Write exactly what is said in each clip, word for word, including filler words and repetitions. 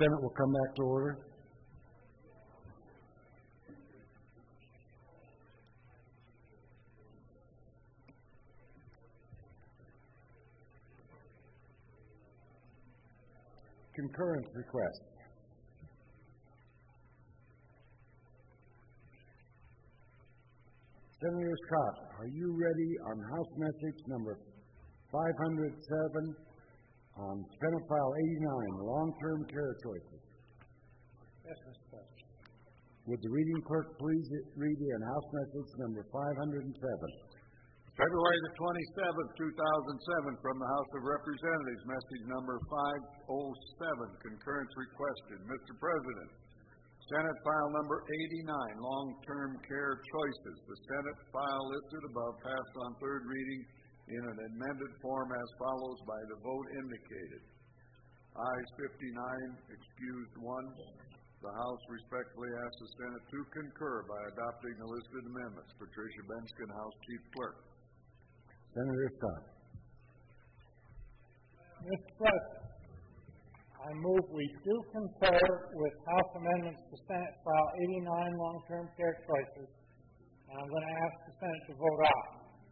Senate will come back to order. Concurrence request. Senator Scott, are you ready on House Message number five hundred seven on Senate File eighty-nine, long-term care choices? Yes, Mister President. Would the reading clerk please read in House Message number five hundred seven? February the twenty-seventh, two thousand seven, from the House of Representatives, message number five oh seven, concurrence requested. Mister President, Senate file number eighty-nine, long-term care choices. The Senate file listed above passed on third reading in an amended form as follows by the vote indicated. Ayes fifty-nine, excused one. The House respectfully asks the Senate to concur by adopting the listed amendments. Patricia Benskin, House Chief Clerk. Senator Scott. Mister President, I move we do concur with House amendments to Senate File eighty-nine, long-term care choices, and I'm going to ask the Senate to vote aye.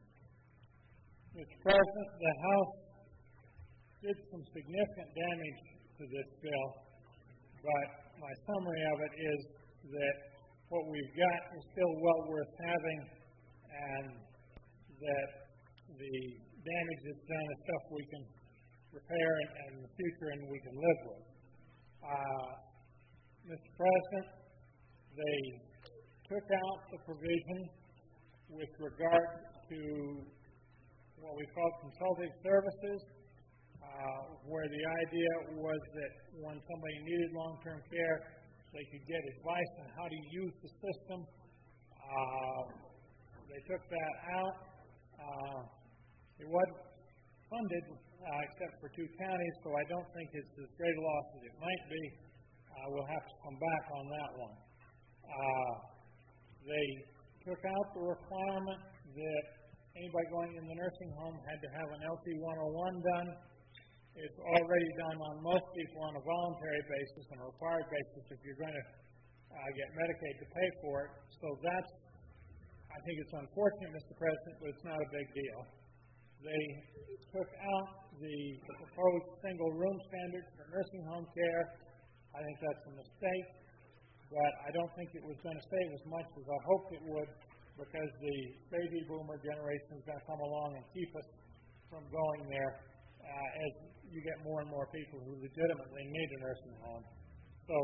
Mister President, the House did some significant damage to this bill, but my summary of it is that what we've got is still well worth having, and that the damage that's done is stuff we can repair in the future and we can live with. Uh, Mister President, they took out the provision with regard to what we call consultative services, uh, where the idea was that when somebody needed long-term care, they could get advice on how to use the system. Uh, they took that out. Uh, it wasn't funded uh, except for two counties, so I don't think it's as great a loss as it might be. Uh, we'll have to come back on that one. Uh, they took out the requirement that anybody going in the nursing home had to have an L T one oh one done. It's already done on most people on a voluntary basis and a required basis if you're going to uh, get Medicaid to pay for it. So that's, I think it's unfortunate, Mister President, but it's not a big deal. They took out the proposed single room standard for nursing home care. I think that's a mistake, but I don't think it was going to save as much as I hoped it would, because the baby boomer generation is going to come along and keep us from going there uh, as you get more and more people who legitimately need a nursing home. So,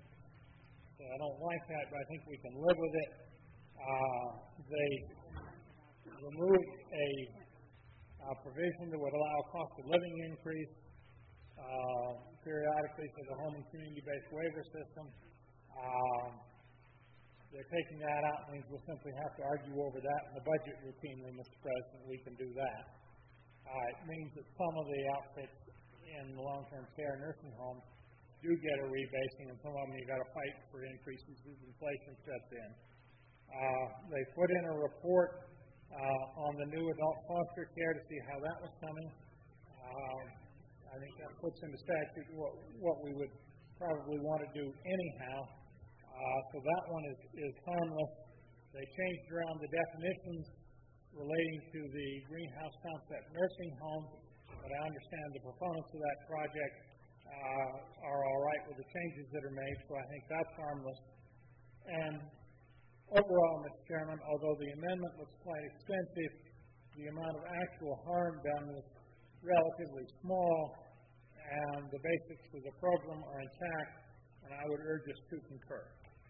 so I don't like that, but I think we can live with it. Uh, they removed a, a provision that would allow cost of living increase uh, periodically for the home and community-based waiver system. Um, they're taking that out, means we'll simply have to argue over that in the budget routinely, Mister President. We can do that. Uh, it means that some of the outfits in the long-term care nursing homes do get a rebasing, and some of them you've got to fight for increases as inflation sets in. Uh, they put in a report uh, on the new adult foster care to see how that was coming. Uh, I think that puts into statute what, what we would probably want to do anyhow. Uh, so that one is, is harmless. They changed around the definitions relating to the greenhouse concept nursing home, but I understand the proponents of that project uh, are all right with the changes that are made, so I think that's harmless. And overall, Mister Chairman, although the amendment was quite expensive, the amount of actual harm done was relatively small, and the basics of the program are intact, and I would urge us to concur.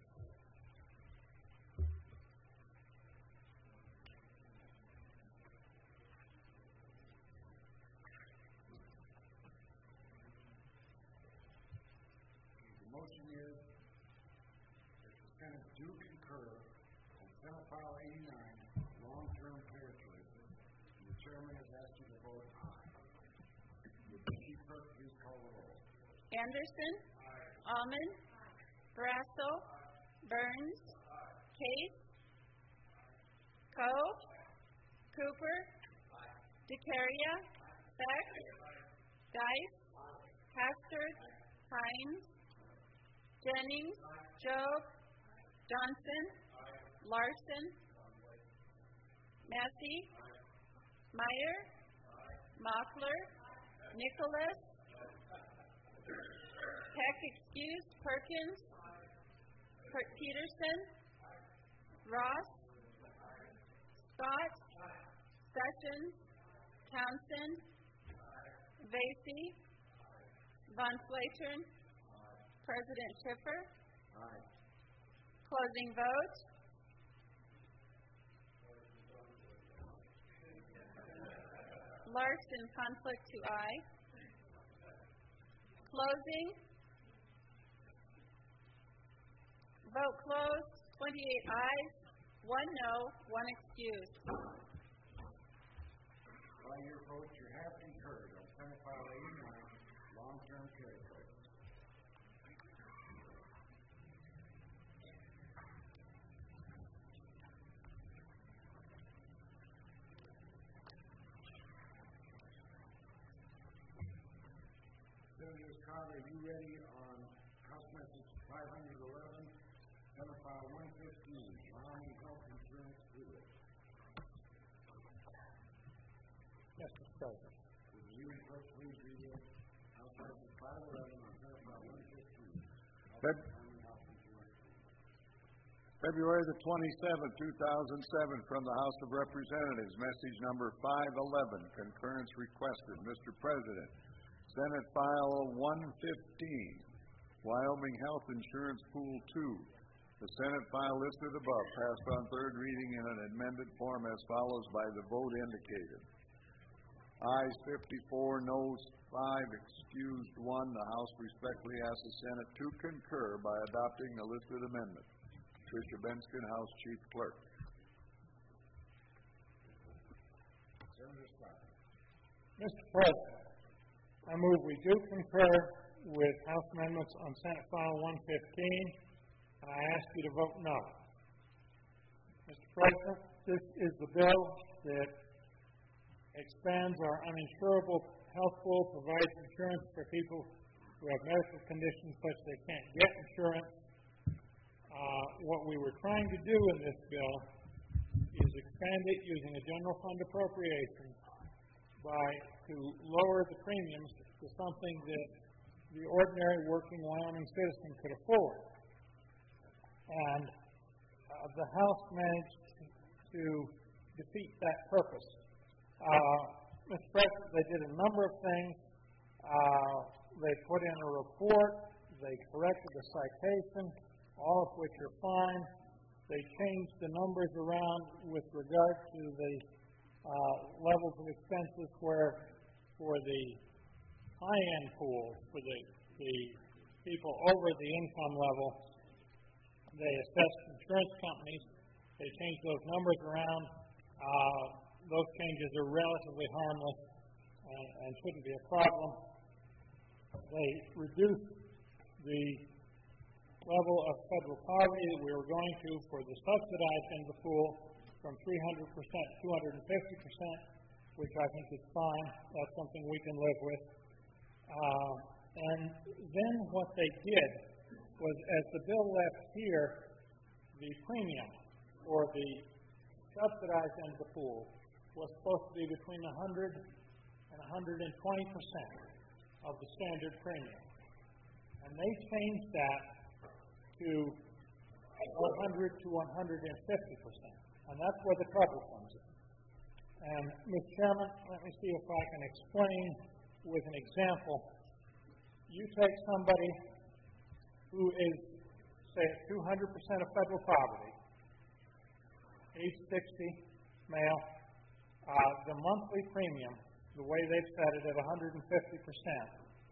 The motion is that the Senate do concur on Senate File eighty-nine, long-term care choices, and the chairman has asked you to vote aye. Would the Chief Clerk please call the roll? Anderson? Aye. Almond? Aye. Barrasso? Aye. Burns? Aye. Case? Aye. Coe? Aye. Cooper? Aye. DeCaria? Beck? Aye. Geis? Aye. Hastert? Aye. Hines? Aye. Jennings. Job. Johnson. Larson. Massey. Meyer. Mochler. Nicholas. Peck excused. Perkins. Per- Peterson. Ross. Scott. Sessions. Townsend. Vasey. Von Flatern. President Schiffer. Aye. Closing vote. Larson, conflict to aye. Closing. Vote closed. twenty-eight ayes, one no, one excused. By your vote, you have concurred on Senate File eighty-nine, long-term care choices. Senator Scott, are you ready on House Message five hundred eleven, Senate File one fifteen, Wyoming Health Insurance Pool? Yes, Mister President. Would you clerk please read it? House Message five eleven on Senate File one fifteen, Feb- Wyoming Health Insurance Pool. February the twenty-seventh, two thousand seven, from the House of Representatives, message number five eleven, concurrence requested. Mister President, Senate File one fifteen, Wyoming Health Insurance Pool two. The Senate file listed above passed on third reading in an amended form as follows by the vote indicated. Ayes fifty-four, noes five, excused one. The House respectfully asks the Senate to concur by adopting the listed amendment. Tricia Benskin, House Chief Clerk. Senator Scott. Mister President, I move we do concur with House amendments on Senate File one fifteen, and I ask you to vote no. Mister President, this is the bill that expands our uninsurable health pool, provides insurance for people who have medical conditions such they can't get insurance. Uh, what we were trying to do in this bill is expand it using a general fund appropriation by to lower the premiums to something that the ordinary working Wyoming citizen could afford. And uh, the House managed to defeat that purpose. Uh, Mister President, they did a number of things. Uh, they put in a report. They corrected the citation, all of which are fine. They changed the numbers around with regard to the uh, levels of expenses where for the high-end pool, for the, the people over the income level, they assessed insurance companies. They changed those numbers around. Uh, those changes are relatively harmless and, and shouldn't be a problem. They reduced the level of federal poverty that we were going to for the subsidized end of the pool from three hundred percent to two hundred fifty percent, which I think is fine. That's something we can live with. Uh, and then what they did was, as the bill left here, the premium for the subsidized end of the pool was supposed to be between one hundred and one hundred twenty percent of the standard premium. And they changed that to one hundred to one hundred fifty percent. And that's where the trouble comes in. And, Mister Chairman, let me see if I can explain with an example. You take somebody who is, say, at two hundred percent of federal poverty, age sixty, male. Uh, the monthly premium, the way they've set it at one hundred fifty percent,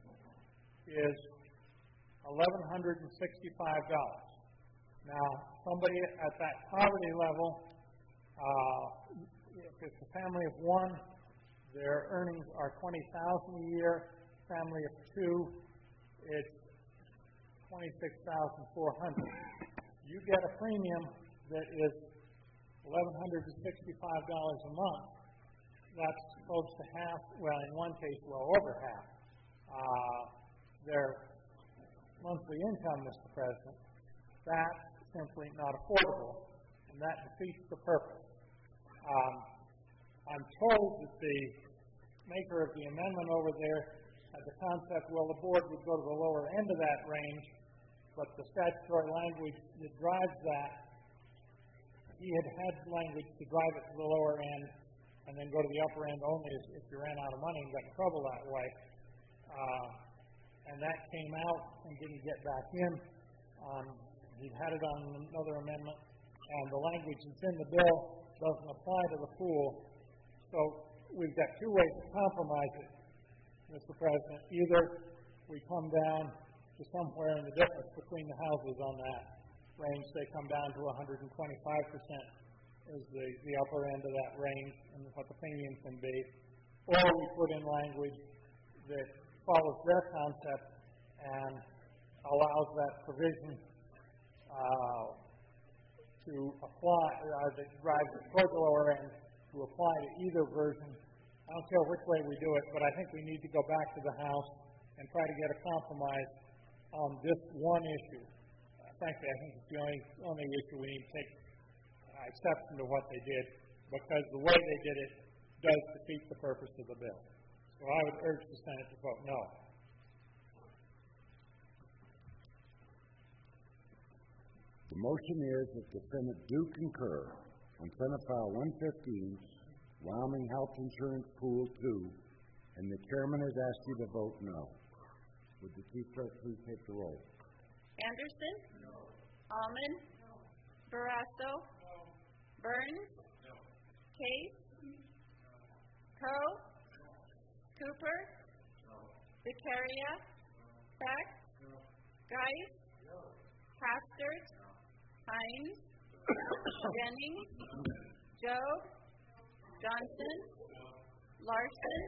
is one thousand one hundred sixty-five dollars. Now, somebody at that poverty level, uh, if it's a family of one, their earnings are twenty thousand dollars a year. Family of two, it's twenty-six thousand four hundred dollars. You get a premium that is one thousand one hundred sixty-five dollars a month. That's close to half, well, in one case, well over half. Uh, their monthly income, Mister President, that's simply not affordable, and that defeats the purpose. Um, I'm told that the maker of the amendment over there had the concept, well, the board would go to the lower end of that range, but the statutory language that drives that, he had had language to drive it to the lower end and then go to the upper end only if you ran out of money and got in trouble that way. Uh, and that came out and didn't get back in. Um, he had it on another amendment, and the language that's in the bill doesn't apply to the pool. So we've got two ways to compromise it, Mister President. Either we come down to somewhere in the difference between the houses on that range, they come down to one hundred twenty-five percent is the, the upper end of that range and what the premium can be, or we put in language that follows their concept and allows that provision uh, to apply, uh, that drives it toward the lower end, to apply to either version. I don't care which way we do it, but I think we need to go back to the House and try to get a compromise on this one issue. Uh, frankly, I think it's the only, only issue we need to take uh, exception to what they did, because the way they did it does defeat the purpose of the bill. So I would urge the Senate to vote no. The motion is that the Senate do concur on Senate File one fifteen, Wyoming Health Insurance Pool two, and the chairman has asked you to vote no. Would the Chief Clerk please take the roll? Anderson? No. Almond? No. Barrasso? No. Burns? No. Case? No. Coe? No. Cooper? No. Vicaria? No. Beck? No. Geis? No. Hastert? No. Hines? Jennings? Job? Johnson? No. Larson?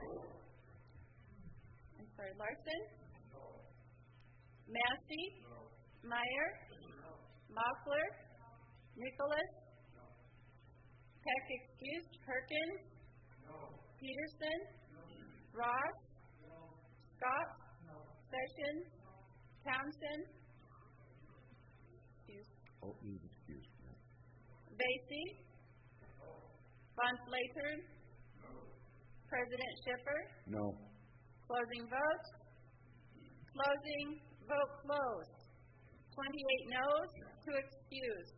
I'm sorry, Larson? No. Massey? No. Meyer? No. Mockler? No. Nicholas? No. Peck excused. Perkins? No. Peterson? No. Ross? No. Scott? No. Sessions? No. Townsend? Excused. Oh, he's excused. No. Vasey? No. Von Slatern? No. President Schiffer? No. Closing vote. Closing vote closed. twenty-eight noes, two excused.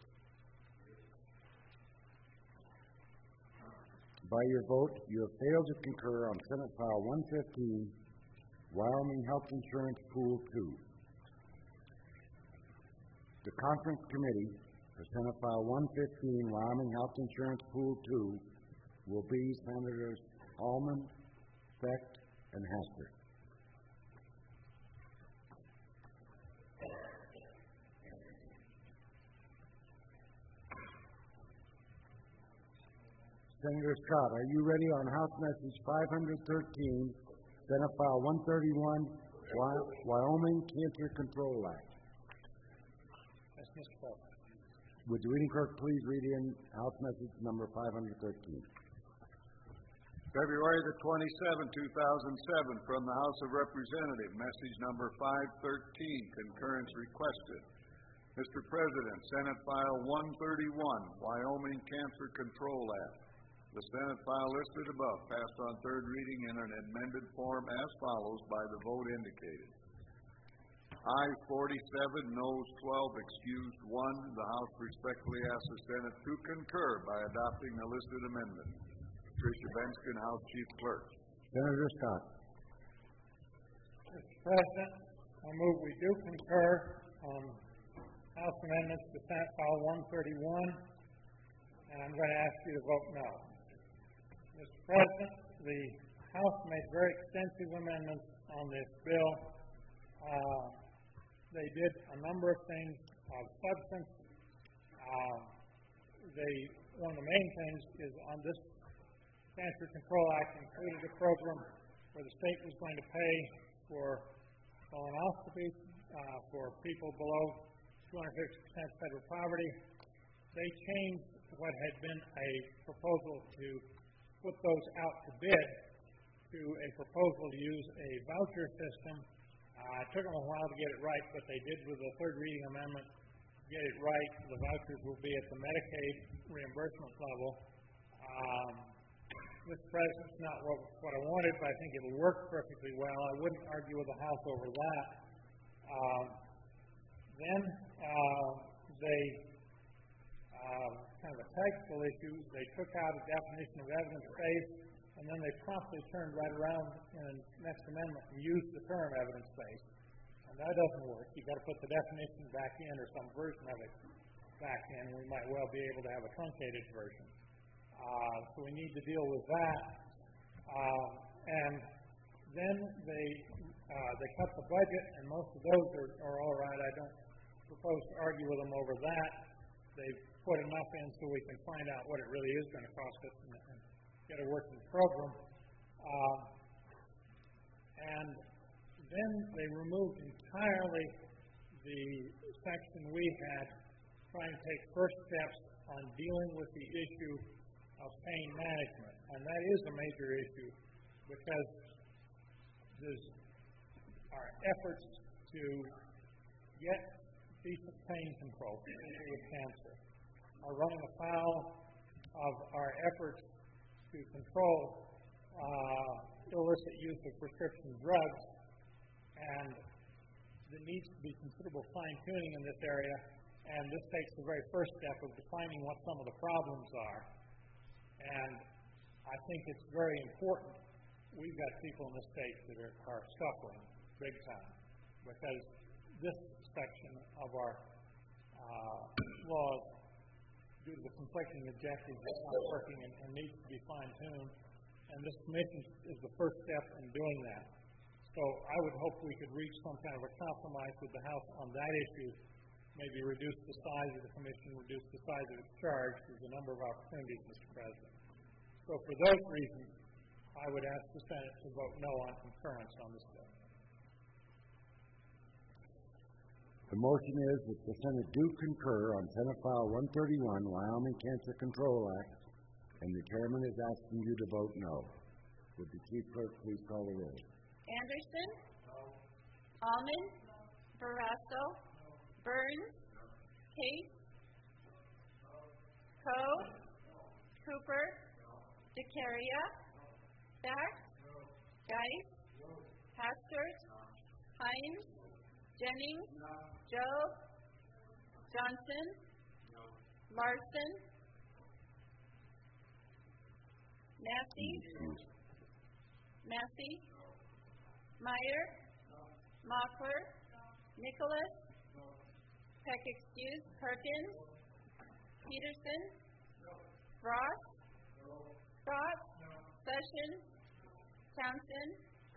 By your vote, you have failed to concur on Senate File one fifteen, Wyoming Health Insurance Pool two. The Conference Committee for Senate File one fifteen, Wyoming Health Insurance Pool two, will be Senators Almond, Beck, and Hastert. Senator Scott, are you ready on House Message five thirteen, Senate File one thirty-one, Wyoming Cancer Control Act? Yes, Mister President. Would the reading clerk please read in House Message number five thirteen? February the twenty-seventh, two thousand seven, from the House of Representatives, message number five thirteen, concurrence requested. Mister President, Senate File one thirty-one, Wyoming Cancer Control Act. The Senate file listed above passed on third reading in an amended form as follows by the vote indicated. Ayes forty-seven, noes twelve, excused one. The House respectfully asks the Senate to concur by adopting the listed amendment. Patricia Benskin, House Chief Clerk. Senator Scott. Mister President, I move we do concur on House amendments to Senate File one thirty-one, and I'm going to ask you to vote no. Mister President, the House made very extensive amendments on this bill. Uh, they did a number of things of substance. Uh, they, one of the main things is on this Cancer Control Act included a program where the state was going to pay for colonoscopy uh, for people below two hundred fifty percent federal poverty. They changed what had been a proposal to put those out to bid to a proposal to use a voucher system. Uh, it took them a while to get it right, but they did with the third reading amendment get it right. The vouchers will be at the Medicaid reimbursement level. Um, Mister President, it's not what, what I wanted, but I think it'll work perfectly well. I wouldn't argue with the House over that. Um, then uh, they, uh, kind of a technical issue, they took out a definition of evidence-based, and then they promptly turned right around in the next amendment and used the term evidence-based. And that doesn't work. You've got to put the definition back in or some version of it back in. We might well be able to have a truncated version. Uh, so we need to deal with that. Uh, and then they uh, they cut the budget, and most of those are, are all right. I don't propose to argue with them over that. They've put enough in so we can find out what it really is going to cost us and, and get a working program. Uh, and then they removed entirely the section we had trying to take first steps on dealing with the issue of pain management. And that is a major issue because there's our efforts to get decent pain control for people with cancer are running afoul of our efforts to control uh, illicit use of prescription drugs, and there needs to be considerable fine-tuning in this area, and this takes the very first step of defining what some of the problems are. And I think it's very important. We've got people in the state that are, are suffering big time because this section of our uh, laws, due to the conflicting objectives, is not working and, and needs to be fine-tuned. And this commission is the first step in doing that. So I would hope we could reach some kind of a compromise with the House on that issue, maybe reduce the size of the commission, reduce the size of its charge. There's a number of opportunities, Mister President. So for those reasons, I would ask the Senate to vote no on concurrence on this bill. The motion is that the Senate do concur on Senate File one thirty-one, Wyoming Cancer Control Act, and the chairman is asking you to vote no. Would the chief clerk please call the roll? Anderson? No. Almond? No. Barrasso? No. Burns? No. Case? No. Coe? No. Cooper? No. DeCaria? No. Stack? No. Geis? No. Hastert? No. Hines? No. Jennings? No. Joe? Johnson? No. Larson? Massey? No. Massey? No. Meyer? No. Mockler? No. Nicholas? No. Peck excused. Perkins? No. Peterson? No. Ross? No. Scott? No. Sessions? No. Townsend?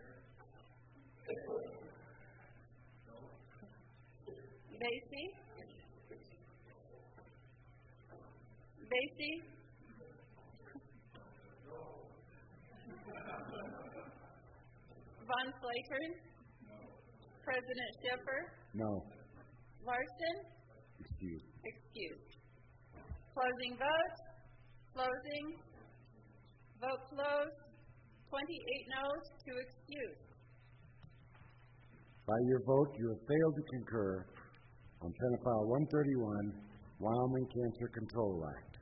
No. Basie? Basie? No. Von Flatern? No. President Schiffer? No. Larson? Excused. Excused. Closing vote? Closing. Vote closed. twenty-eight noes, two excused. By your vote, you have failed to concur on Senate File one thirty-one, Wyoming Cancer Control Act.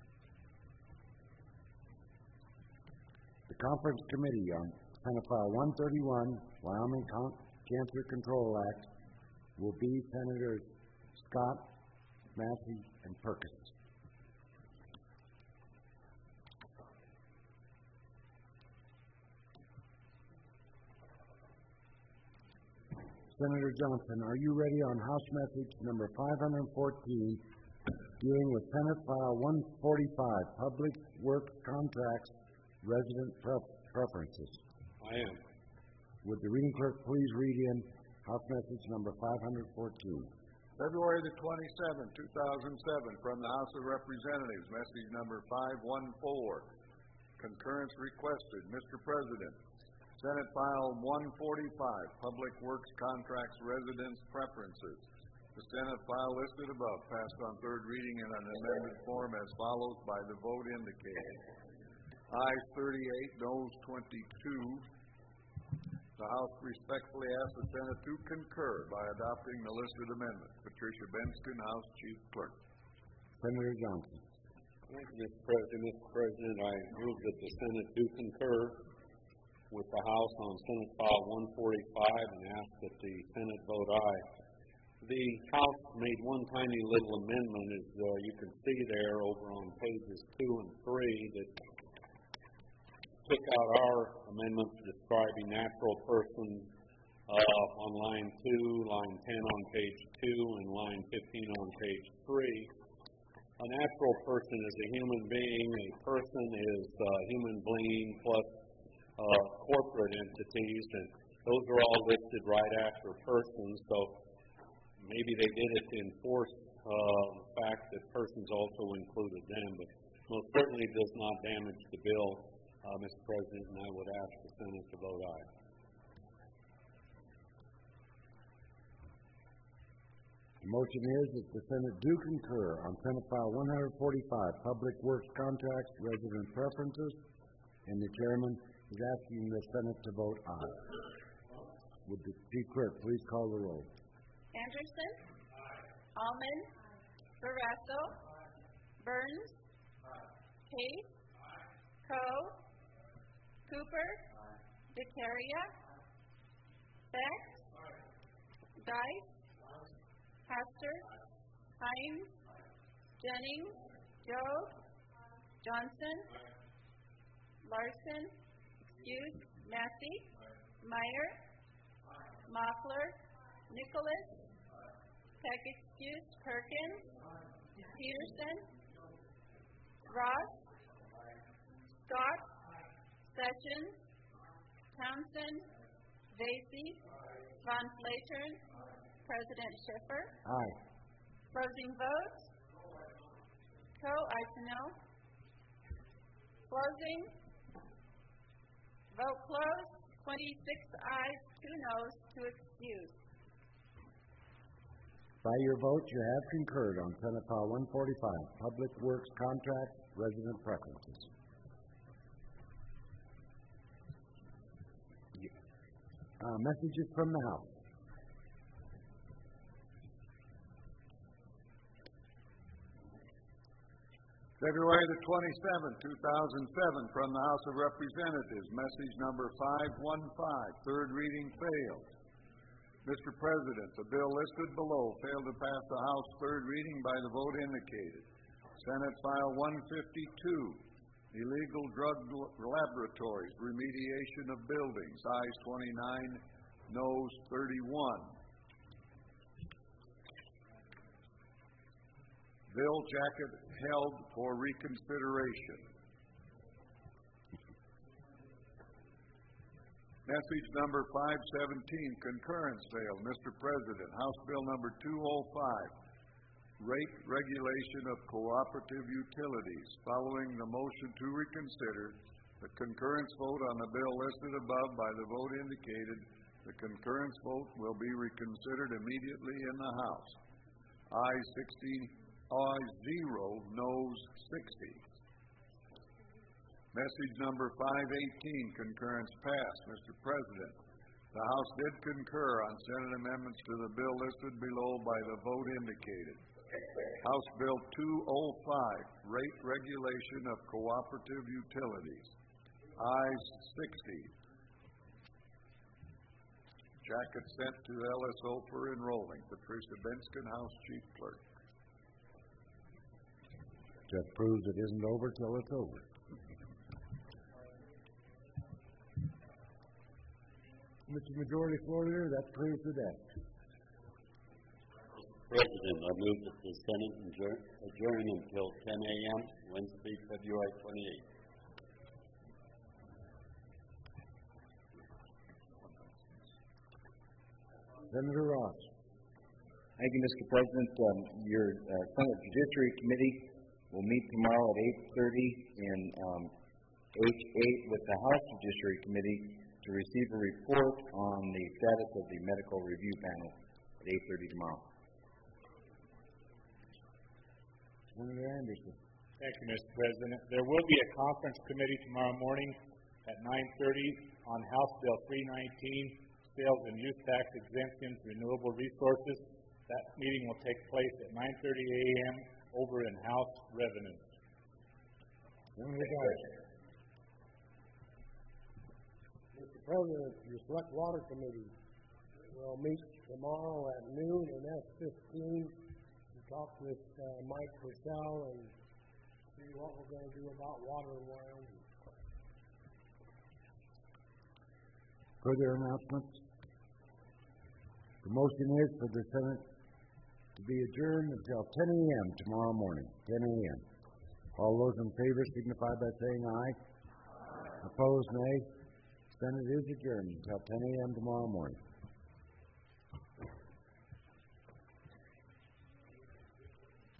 The Conference Committee on Senate File one thirty-one, Wyoming Con- Cancer Control Act, will be Senators Scott, Massey, and Perkins. Senator Johnson, are you ready on House Message number five hundred fourteen, dealing with Senate File one forty-five, Public Works Contracts, Resident Pref- Preferences? I am. Would the reading clerk please read in House Message number five hundred fourteen? February the twenty-seventh, two thousand seven, from the House of Representatives, message number five one four. Concurrence requested. Mister President, Senate File one forty-five, Public Works Contracts Residence Preferences. The Senate file listed above passed on third reading in an amended form as follows by the vote indicated. Ayes thirty-eight, noes twenty-two. The House respectfully asks the Senate to concur by adopting the listed amendment. Patricia Bensken, House Chief Clerk. Senator Johnson. Thank you, Mister President. Mister President, I move that the Senate do concur with the House on Senate File one forty-five and ask that the Senate vote aye. The House made one tiny little amendment, as uh, you can see there over on pages two and three, that took out our amendments describing natural persons uh, on line two, line ten on page two, and line fifteen on page three. A natural person is a human being. A person is a human being plus uh, corporate entities, and those are all listed right after persons. So maybe they did it to enforce uh, the fact that persons also included them, but most certainly does not damage the bill, uh, Mister President, and I would ask the Senate to vote aye. The motion is that the Senate do concur on Senate File one forty-five, Public Works Contracts, Resident Preferences, and the Chairman is asking the Senate to vote aye. Would the Chief Clerk please call the roll? Anderson. Almond. Barrasso. Burns. Case. Coe. Cooper. Vicaria. Beck. Geis. Hester. Hines. Jennings. Joe. Johnson. Larson. Excuse. Massey. Meyer. Mockler. Nicholas. Peck excuse. Perkins. Peterson. Ross. Scott. Sessions. Townsend. Vasey. Von Flatern. President Schiffer. Aye. Closing vote. Coe, aye to no. Closing. Vote closed. twenty-six ayes, two noes, two excused. By your vote, you have concurred on Senate File one forty-five, Public Works Contracts, Resident Preferences. Uh, messages from the House. February the twenty-seventh, two thousand seven, from the House of Representatives, message number five one five, third reading failed. Mister President, the bill listed below failed to pass the House third reading by the vote indicated. Senate File one fifty-two, illegal drug laboratories, remediation of buildings, ayes twenty-nine, noes thirty-one. Bill jacket held for reconsideration. Message number five seventeen, concurrence failed. Mister President, House Bill number two oh five, rate regulation of cooperative utilities. Following the motion to reconsider, the concurrence vote on the bill listed above by the vote indicated, the concurrence vote will be reconsidered immediately in the House. Ayes sixteen, ayes zero, noes sixty. Message number five eighteen, concurrence passed. Mister President, the House did concur on Senate amendments to the bill listed below by the vote indicated. House Bill two oh five, rate regulation of cooperative utilities. Ayes sixty. Jacket sent to L S O for enrolling. Patricia Bensken, House Chief Clerk. That proves it isn't over till it's over. Mister Majority Floor Leader, that proves the debt. President, I move that the Senate adjourn, adjourn until ten a m Wednesday, February twenty-eighth. Senator Ross. Thank you, Mister President. Um, your uh, Senate Judiciary Committee will meet tomorrow at eight thirty in um, H eight with the House Judiciary Committee to receive a report on the status of the medical review panel at eight thirty tomorrow. Senator Anderson. Thank you, Mister President. There will be a conference committee tomorrow morning at nine thirty on House Bill three nineteen, sales and use tax exemptions, renewable resources. That meeting will take place at nine thirty a m over in House Revenues. Mister President, your Select Water Committee will meet tomorrow at noon in S fifteen to talk with uh, Mike Purcell and see what we're going to do about water in Wyoming. Further announcements? The motion is for the Senate to be adjourned until ten a m tomorrow morning, ten a m All those in favor signify by saying aye. Aye. Opposed, nay. Senate is adjourned until ten a m tomorrow morning.